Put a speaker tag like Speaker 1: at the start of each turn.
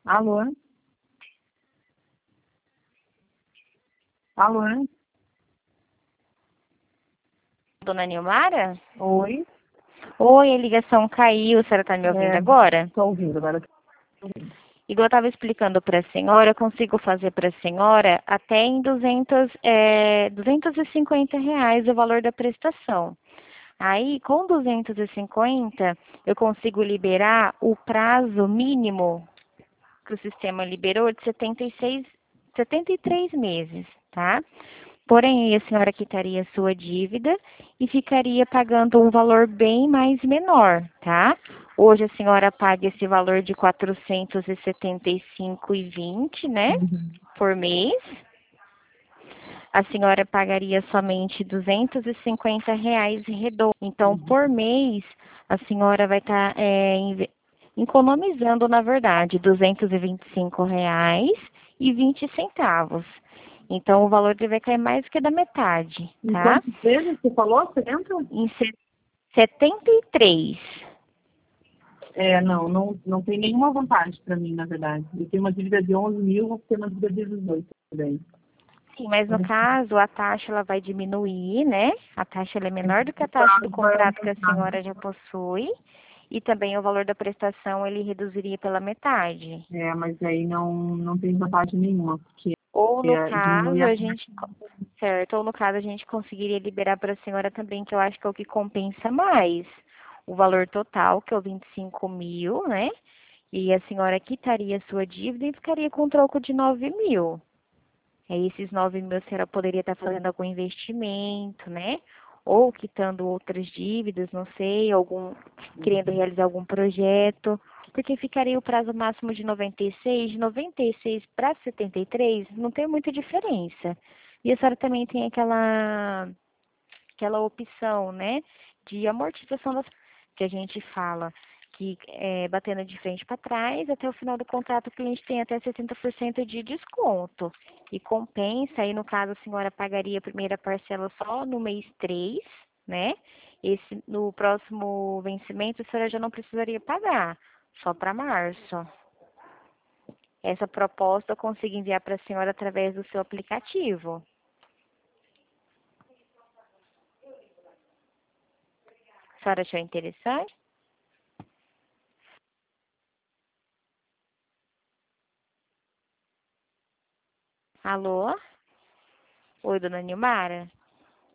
Speaker 1: Alô? Alô?
Speaker 2: Dona Nilmara?
Speaker 1: Oi?
Speaker 2: Oi, a ligação caiu, a senhora está me ouvindo agora?
Speaker 1: Estou ouvindo, agora tô ouvindo.
Speaker 2: Igual eu estava explicando para a senhora, eu consigo fazer para a senhora até em 250 reais o valor da prestação. Aí, com 250, eu consigo liberar o prazo mínimo que o sistema liberou de 73 meses, tá? Porém, a senhora quitaria a sua dívida e ficaria pagando um valor bem mais menor, tá? Hoje a senhora paga esse valor de R$ 475,20, né? Por mês. A senhora pagaria somente R$ 250 redondo. Então, por mês, a senhora vai estar economizando, na verdade, R$ 225,20. Então, o valor dele vai cair mais do que da metade,
Speaker 1: Em
Speaker 2: tá?
Speaker 1: quantos vezes você falou? 70?
Speaker 2: Em 73.
Speaker 1: Não tem nenhuma vantagem para mim, na verdade. Eu tenho uma dívida de 11 mil, vou ter uma dívida de 18 também.
Speaker 2: Sim, mas no caso, a taxa ela vai diminuir, né? A taxa ela é menor do que a taxa do contrato que a senhora já possui. E também o valor da prestação ele reduziria pela metade.
Speaker 1: Mas aí não tem vantagem nenhuma, porque
Speaker 2: Ou no
Speaker 1: diminui
Speaker 2: caso,
Speaker 1: a...
Speaker 2: certo, ou no caso a gente conseguiria liberar para a senhora também, que eu acho que é o que compensa mais. O valor total, que é o 25 mil, né? E a senhora quitaria a sua dívida e ficaria com um troco de 9 mil. Aí esses 9 mil a senhora poderia estar fazendo algum investimento, né? Ou quitando outras dívidas, não sei, querendo realizar algum projeto, porque ficaria o prazo máximo de 96 para 73, não tem muita diferença. E a senhora também tem aquela opção, né, de amortização que a gente fala que batendo de frente para trás, até o final do contrato o cliente tem até 60% de desconto. E compensa, aí no caso a senhora pagaria a primeira parcela só no mês 3, né? No próximo vencimento a senhora já não precisaria pagar, só para março. Essa proposta eu consigo enviar para a senhora através do seu aplicativo. A senhora achou interessante? Alô? Oi, dona Nilmara?